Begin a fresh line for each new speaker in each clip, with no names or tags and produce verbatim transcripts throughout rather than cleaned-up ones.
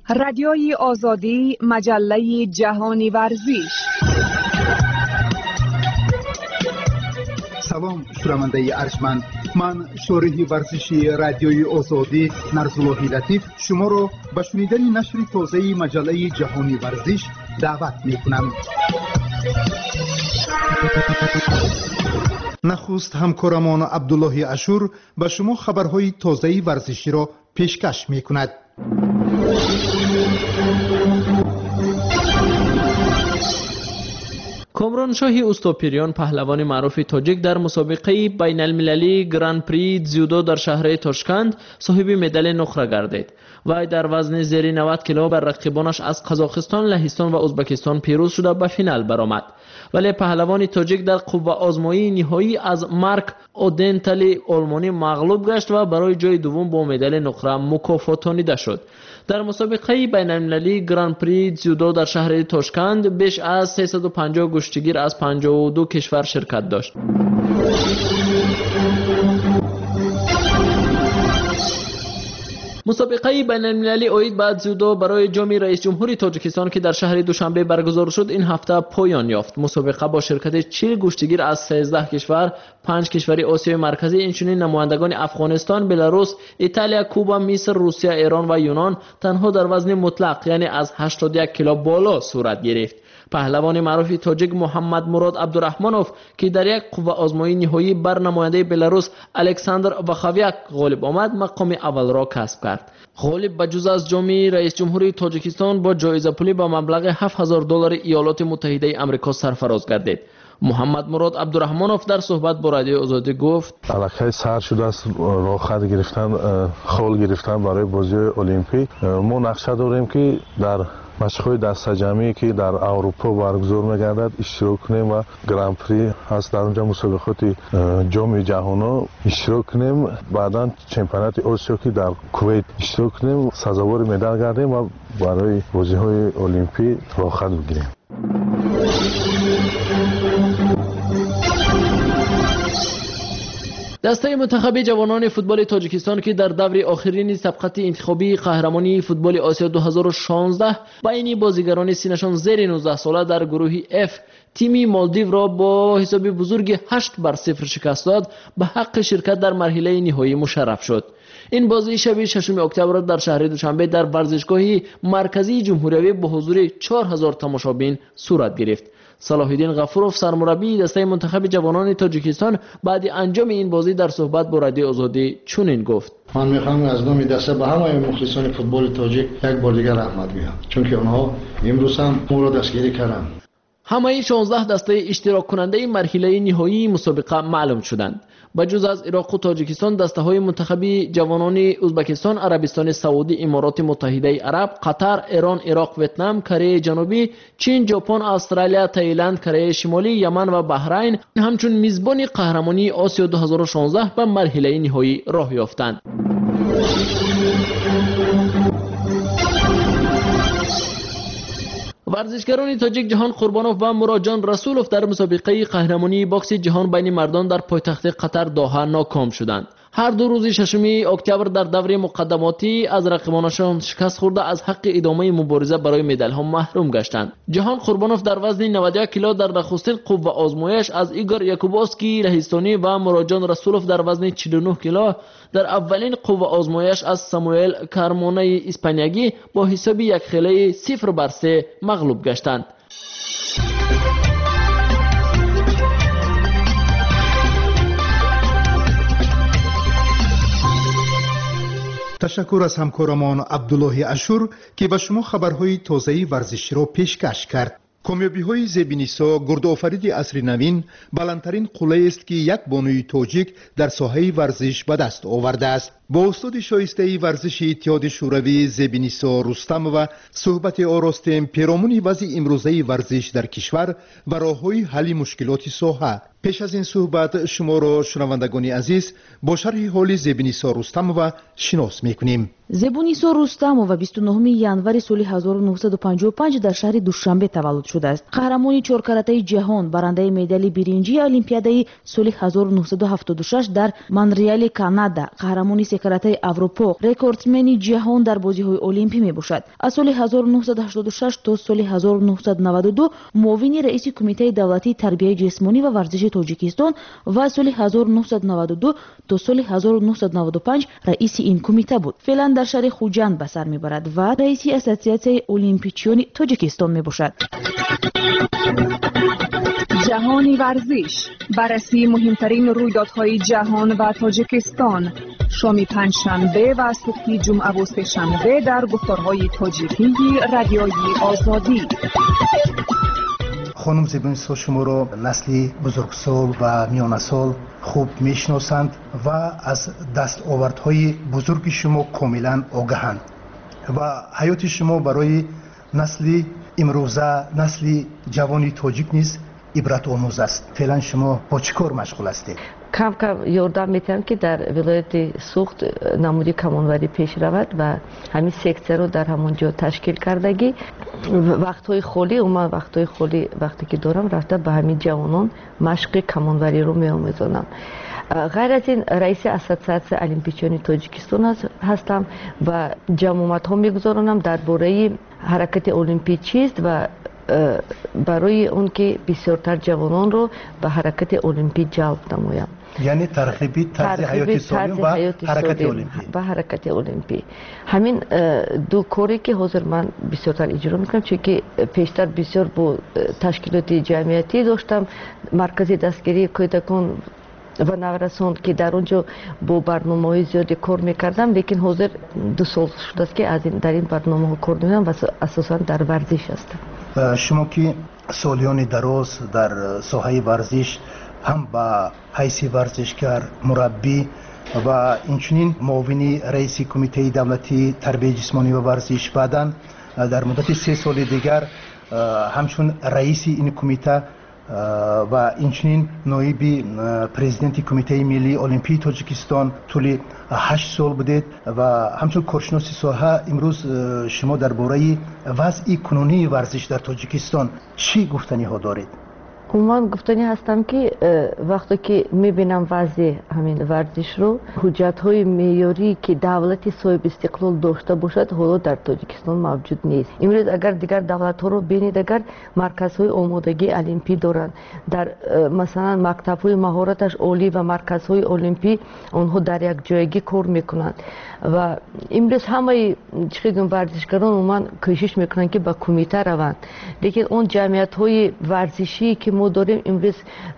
رادیوی آزادی، مجله جهانی ورزش.
سلام شنونده ارجمند، من شارح ورزشی رادیوی آزادی نرزالله لطیف شما را به شنیدن نشر تازه مجله جهانی ورزش دعوت می‌کنم. نخست همکارمان عبدالله اشور به شما خبرهای تازه ورزشی را پیشکش می‌کند.
کامران شاهی اوستوپیریان پهلوان معروف تاجیک در مسابقه بین المللی گران پری زیودو در شهر تاشکند صاحب مدال نقره گردید. وی در وزن زیر نود کیلو بر رقیبانش از قزاقستان، لهستان و ازبکستان پیروز شده به فینال برآمد. ولی پهلوان تاجیک در قوه آزمایی نهایی از مارک اودنتالی آلمانی مغلوب گشت و برای جای دوم با مدال نقره مکافاتانیده شد. در مسابقه بین المللی گران پری زیودو در شهر تاشکند بیش از سیصد و پنجاه گشتگیر از پنجاه و دو کشور شرکت داشت. مسابقه بین المللی اوید بعد زیودو برای جام رئیس جمهوری تاجیکستان که در شهر دوشنبه برگزار شد این هفته پایان یافت. مسابقه با شرکت چهل گشتگیر از سیزده کشور، پنج کشور آسیای مرکزی، اینچنین نمایندگان افغانستان، بلاروس، ایتالیا، کوبا، مصر، روسیه، ایران و یونان تنها در وزن مطلق یعنی از هشتاد و یک کیلو بالا صورت گرفت. پهلوان معروف تاجیک محمد مراد عبدالرحمنوف که در یک قوه آزمایی نهایی بر نماینده بلاروس الکساندر واخاویاک غالب آمد مقام اول را کسب کرد. غالب بجز از جام رئیس جمهوری تاجیکستان با جایزه پولی با مبلغ هفت هزار دلار ایالات متحده آمریکا سرفراز گردید. محمد مراد عبدالرحمنوف در صحبت با رادیو آزادی گفت:
علاقه سر شده است راه خط گرفتن، خول گرفتن برای بازی المپیک. ما نقشه داریم که در مشق‌های دسته جمعی که در اروپا برگزار می‌گردد اشتراک کنیم و گران پری هست در اونجا مسابقات جام جهانی اشتراک کنیم. بعداً چمپیونات آسیا که در کویت اشتراک کنیم، سزاوار مدال گردیم و برای بازی‌های المپیک راه خط بگیریم.
دسته منتخب جوانان فوتبال تاجیکستان که در دور آخرین سبقت انتخابی قهرمانی فوتبال آسیا دو هزار و شانزده بین بازیگران سینشان زیر نوزده ساله در گروه F تیمی مالدیو را با حساب بزرگ هشت بر صفر شکست داد، به حق شرکت در مرحله نهایی مشرف شد. این بازی شب ششم اکتبر در شهر دوشنبه در ورزشگاه مرکزی جمهوری با حضور چهار هزار تماشابین صورت گرفت. صلاح الدین غفوروف سرمربی دسته منتخب جوانان تاجیکستان بعد انجام این بازی در صحبت با رادیو آزادی چنین گفت:
من میخوام از نام دسته به همه مخلصان فوتبال تاجیک یک بار دیگر رحمت بگم، چون که آنها امروز هم ما را دستگیری کردند.
همه شانزده دسته اشتراک کننده مرحله نهایی مسابقه معلوم شدند. بجز از عراق و تاجیکستان دسته های منتخبی جوانان ازبکستان، عربستان سعودی، امارات متحده عرب، قطر، ایران، عراق، ویتنام، کره جنوبی، چین، ژاپن، استرالیا، تایلند، کره شمالی، یمن و بحرین همچون میزبان قهرمانی آسیا دو هزار و شانزده به مرحله نهایی راه یافتند. ورزشکاران تاجیک جهان قربانوف و مراجان رسولوف در مسابقه قهرمانی باکس جهان بین مردان در پایتخت قطر دوحه ناکام شدند. هر دو روز ششم اکتبر در دور مقدماتی از رقیبانشان شکست خورده از حق ادامه مبارزه برای مدال ها محروم گشتند. جهان قربانوف در وزن نود و یک کیلو در نخستین قوه آزمایش از ایگور یاکوبوسکی لهستانی و مراجان رسولوف در وزن چهل و نه کیلو در اولین قوه آزمایش از ساموئل کارمونه اسپانیایی با حساب یک خیلی صفر بر سه مغلوب گشتند.
تشکر از همکارمان عبدالله اشور که به شما خبرهای تازه ورزشی را پیشکش کرد. کامیابی‌های زبینیسا گردآفرید عصر نوین بلندترین قله است که یک بانوی تاجیک در ساحه ورزش به دست آورده است. با استاد شایسته ورزش اتحاد شوروی زبینیسا رستم و صحبت آراستیم پیرامون وضع امروزه ورزش در کشور و راه‌های حل مشکلات ساحه. پیش از این صحبت شما را شنوندگان عزیز با شرح حال زیبنیسا رستمова شناس میکنیم.
زیبنیسا رستمова بیست و نهم январи соли ҳазору нуҳсаду панҷоҳу панҷ дар шаҳри душанбе таваллуд шудааст. қаҳрамони чоркаратаи ҷаҳон, барандаи медали биринҷии олимпиадаи соли ҳазору нуҳсаду ҳафтоду шаш дар Монреали, Канада, қаҳрамони секаратаи Аврупо, рекордсмени ҷаҳон дар бозиҳои олимпӣ мебошад. аз соли ҳазору нуҳсаду ҳаштоду шаш то соли ҳазору нуҳсаду наваду ду муовини раиси кумитаи давлатии тарбияи ҷисмонӣ ва варзиши Тоҷикистон ва аз соли ҳазору нуҳсаду наваду ду то соли ҳазору нуҳсаду наваду панҷ раиси ин кумита буд. Феълан дар шаҳри Хуҷанд ба сар мебарад ва раиси ассотсиатсияи олимпичиёни Тоҷикистон мебошад.
جهانی ورزش، بررسی مهمترین رویدادهای جهان و تاجیکستان، شام پنجشنبه و صبح جمعه و سه‌شنبه در گفتارهای تاجیکی رادیوی آزادی.
خانم زیبنیسا شما را نسلی بزرگسال و میانسال خوب میشناسند و از دستاوردهای بزرگ شما کاملا آگاهند و حیات شما برای نسلی امروزه، نسلی جوانی تاجیک نیز عبرت آموز است. فعلا شما با چه کار مشغول هستید؟
کم کم یاردم میتونم که در ولایت سوخت نمودی کمانوری پیش رود و همین سکتر رو در همونجا تشکیل کردگی. وقتهای خالی و من وقتهای خالی وقتی که دارم رفته به همین جوانان مشق کمانوری رو میآموزانم. غیر از این رئیس اساتسیاسیون المپیچیانی تاجیکستان هستم و جمعیت ها میگذارانم درباره حرکت المپی چیست و برای اون که بسیارتر جوانان رو به حرکت المپی جلب نمایم.
یعنی ترغیبی طرز حیات سالم و حرکت المپی
و حرکت المپی. همین دو کاری که حاضر من بسیارتر اجرا میکنم، چون که پیشتر بسیار با تشکیلات جمعیتی داشتم، مرکز دستگیری کودکان و نورسان که در اونجا با برنامه‌های زیادی کار میکردم، لیکن حاضر دو سال شده است که از این در این برنامه ها کار میکنم و اساسا در ورزش هستم.
شما که سالیان دراز در ساحه ورزش هم با حیث ورزشکار، مربی و اینچنین معاون رئیس کمیته دولتی تربیت جسمانی و ورزش، بعداً در مدت سه سال دیگر همچون رئیس این کمیته و اینچنین نایب پرزیدنت کمیته ملی المپی تاجیکستان طول هشت سال بودید و همچون کارشناسی ساحه امروز شما درباره وضع کنونی ورزش در تاجیکستان چی گفتنی ها دارید؟
من گفتنی هستم که وقتی که میبینم وضع همین ورزش رو، حجت های معیاری که دولت صاحب استقلال داشته باشد حالا در تاجیکستان موجود نیست. امروز اگر دیگر دولت ها رو ببینید، اگر مرکز های آمادگی المپی دارند، در مثلا مکتب های مهارتش عالی و مرکز های المپی اونها در یک جایگی کار میکنند و امروز همه چقدر ورزشکاران من کوشش میکنند که با کمیته روند، لیکن اون جمعیت های ورزشی که ما داریم امروز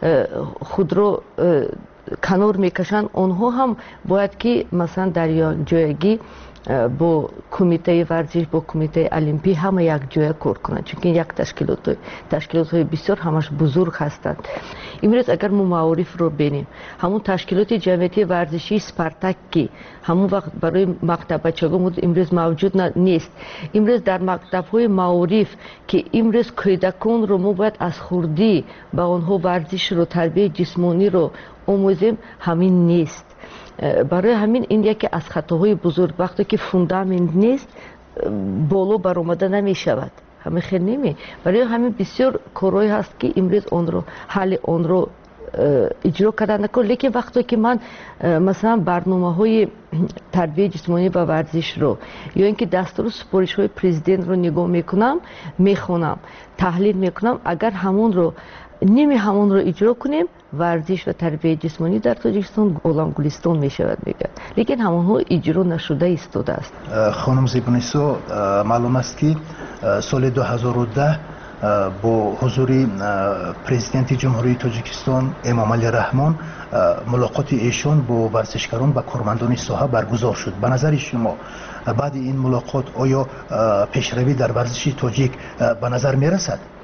خود رو کنار میکشن، اونها هم باید که مثلا در جایگی با کمیته ورزش، با کمیته المپی همه یک جای کار کنند، چون یک تشکیلات تشکیلات های بسیار همش بزرگ هستند. امروز اگر ما معارف رو ببینیم، همون تشکیلات جمعیتی ورزشی سپارتاک که همون وقت برای مکتب بچگان امروز موجود نیست، امروز در مکتب های معارف که امروز کودکان رو ما باید از خردی با اونها ورزش رو، تربیت جسمانی رو آموزیم، همین نیست. برای همین این یکی از خطاهای بزرگ، وقتی که فوندامنت نیست بالا برآمده نمی شود، همه خیلی نمی. برای همین بسیار کارهایی هست که امروز اون رو حل اون رو اجرا کردن نکن. لیکن وقتی که من مثلا برنامه های تربیت جسمانی و ورزش رو یا اینکه دستور سپارش های پرزیدنت رو نگاه میکنم، میخونم، تحلیل میکنم، اگر همون رو نیمی همون رو اجرا کنیم، ورزش و تربیت جسمانی در تاجیکستان غلام گلستان می شود میگن، لیکن همون ها اجرا نشده ایستاده است.
خانم زیبنیسا، معلوم است که سال دو هزار و ده با حضور پرزیدنت جمهوری تاجیکستان امام علی رحمان ملاقات ایشان با ورزشکاران و کارمندان ساحه برگزار شد. به نظر شما بعد این ملاقات آیا پیشروی در ورزش تاجیک به نظر می رسد؟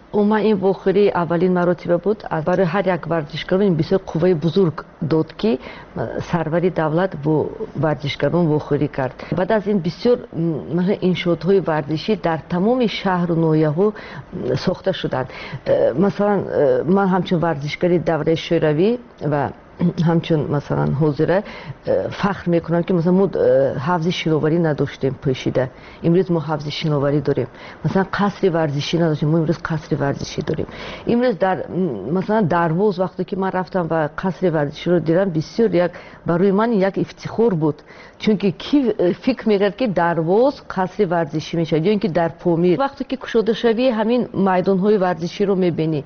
عموما این وخوری اولین مراتب بود برای هر یک ورزشکار این بسیار قوه بزرگ داد که سروری دولت با ورزشکاران وخوری کرد. بعد از این بسیار مثلا انشاءهای ورزشی در تمام شهر و ناحیه ها ساخته شدند. مثلا من همچون ورزشکاری دوره شوروی و همچون مثلا حاضره فخر میکنم که مثلا ما حفظ شناوری نداشتیم پیشیده، امروز ما حفظ شناوری داریم. مثلا قصر ورزشی نداشتیم، ما امروز قصر ورزشی داریم. امروز در مثلا دروازه وقتی که من رفتم و قصر ورزشی رو دیدم بسیار یک برای من یک افتخار بود، چون که کی فکر میکرد که دروازه قصر ورزشی میشه یا اینکه در پامیر وقتی که کشاده شوی همین میدان های ورزشی رو میبینی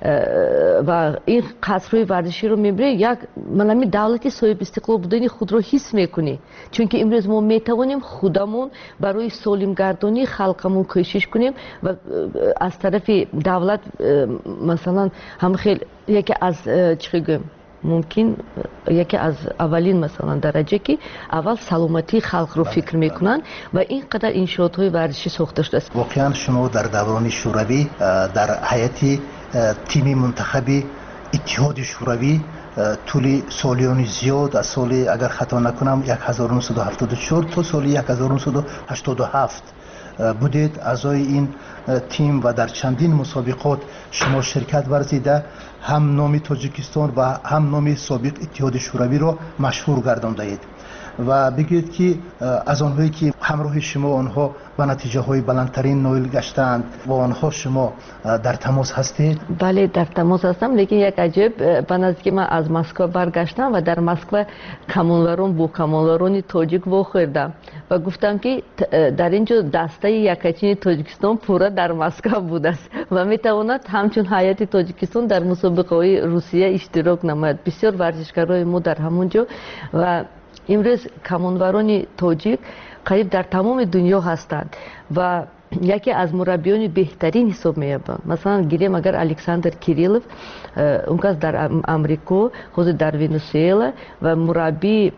و این قصرهای ورزشی رو میبینی، یک ملمی دولتی صاحب استقلال بودن خود رو حس میکنی، چون که امروز ما میتوانیم خودمون برای سالم گردانی خلقمون کوشش کنیم و از طرف دولت مثلا هم خیلی یکی از چی گویم ممکن یکی از اولین مثلا درجه که اول سلامتی خلق رو فکر میکنن و اینقدر انشاءات های ورزشی ساخته شده است.
واقعا شما در دوران شوروی در هیئت تیم منتخب اتحاد شوروی طول سالیان زیاد از سال اگر خطا نکنم هزار و نهصد و هفتاد و چهار تا سال هزار و نهصد و هشتاد و هفت بودید اعضای این تیم و در چندین مسابقات شما شرکت ورزیده هم نام تاجیکستان و هم نام سابق اتحاد شوروی را مشهور گرداندید و بگید که از آنهایی که همراه شما آنها و نتیجه های بلندترین نایل گشتند و آنها شما در تماس هستید؟
بله در تماس هستم، لیکن یک عجب به نزدیک من از مسکو برگشتم و در مسکو کمانوران با کمانوران تاجیک واخوردم و گفتم که در اینجا دسته یکچین تاجیکستان پورا در مسکو بوده است و میتواند همچون هیئت تاجیکستان در مسابقه های روسیه اشتراک نماید. بسیار ورزشکارای ما در همونجا و امروز کمانوران تاجیک قریب در تمام دنیا هستند و یکی از مربیان بهترین حساب می‌یابند. مثلا گیریم اگر الکساندر کیریلوف اون کس در امریکا حاضر در ونزوئلا و مربی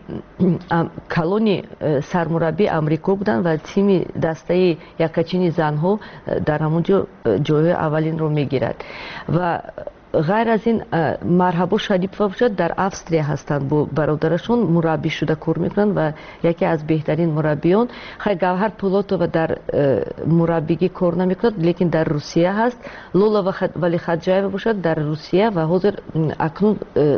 کلونی سرمربی امریکا بودند و تیم دسته یکچین زنها در همونجا جای اولین رو میگیرد و غیر از این مرحبا شریفova باشد در افسریا هستند با برادرشون مربی شده کار میکنند و یکی از بهترین مربیان خیلی گوهر پولاتووا در مربیگی کار نمیکند لیکن در روسیه هست. لولا ولی خدجایeva باشد در روسیه و حاضر اکنون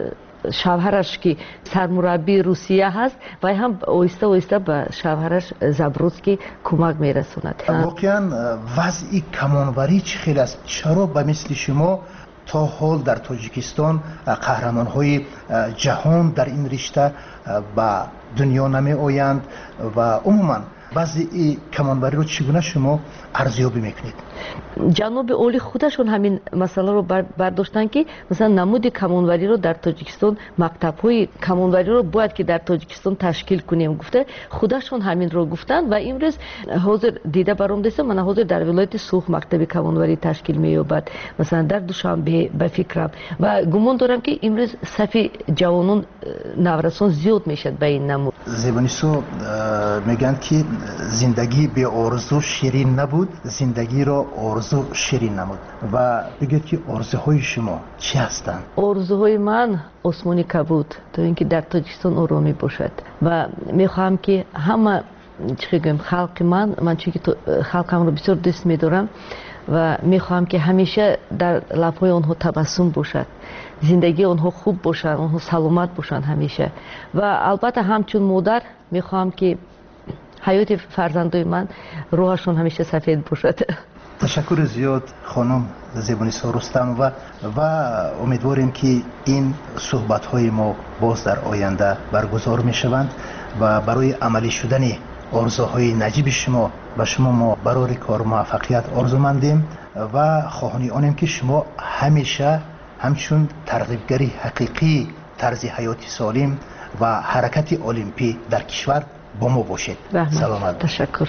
شوهرش که سرمربی روسیه هست و هم آهسته آهسته به شوهرش زابروسکی کمک میرسوند.
واقعا وضع کمانوری چه خیلی است؟ چرا به مثل شما تا حال در تاجیکستان قهرمان های جهان در این رشته به دنیا نمی آیند و عموما بعضی کمانوری رو چگونه شما ارزیابی میکنید؟
جنوب اولی خودشون همین مسئله رو برداشتن که مثلا نمود کمانوری رو در تاجیکستان مکتب های کمانوری رو باید که در تاجیکستان تشکیل کنیم گفته خودشون همین رو گفتن و امروز حاضر دیده برام دست من حاضر در ولایت سوخ مکتب کمانوری تشکیل مییابد مثلا در دوشنبه به فکرم و گمان دارم که امروز صف جوانان نورسان زیاد میشد به این نمود.
زیبانیسو میگن که زندگی به آرزو شیرین نبود، زندگی را آرزو شیرین نمود و بگید که آرزوهای شما چی هستند؟
آرزوهای من آسمانی کبود تا اینکه در تاجیکستان آرامی باشد و میخواهم که همه چی بگم خلق من من چون که خلقم رو بسیار دوست میدارم و میخواهم که همیشه در لبهای آنها تبسم باشد، زندگی آنها خوب باشد، آنها سلامت باشند همیشه و البته همچون مادر میخواهم که حیات فرزندای من روحشون همیشه سفید باشد.
تشکر زیاد خانم زیبانیسا رستم و و امیدواریم که این صحبت های ما باز در آینده برگزار می شوند و برای عملی شدن آرزوهای نجیب شما و شما ما برای کار موفقیت آرزومندیم و خواهانی آنیم که شما همیشه همچون ترغیبگری حقیقی طرز حیاتی سالم و حرکت المپی در کشور با ما باشید. سلامت.
تشکر.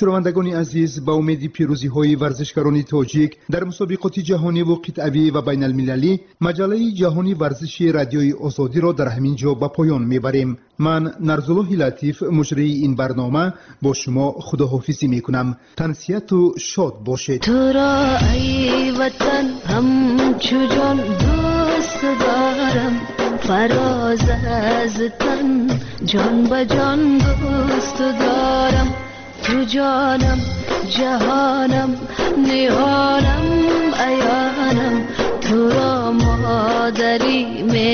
شنوندگان عزیز، با امید پیروزی های ورزشکاران تاجیک در مسابقات جهانی و قطعی و بین المللی، مجله جهانی ورزش رادیوی آزادی را در همین جا به پایان میبریم. من نرزالله لطیف مجری این برنامه با شما خداحافظی میکنم. تنسیت و شاد باشید.
تو را ای وطن همچو جان دوست دارم، فراز از تن جان به جان دوست دارم. تو جانم جهانم نهانم عیانم، تو را مادری می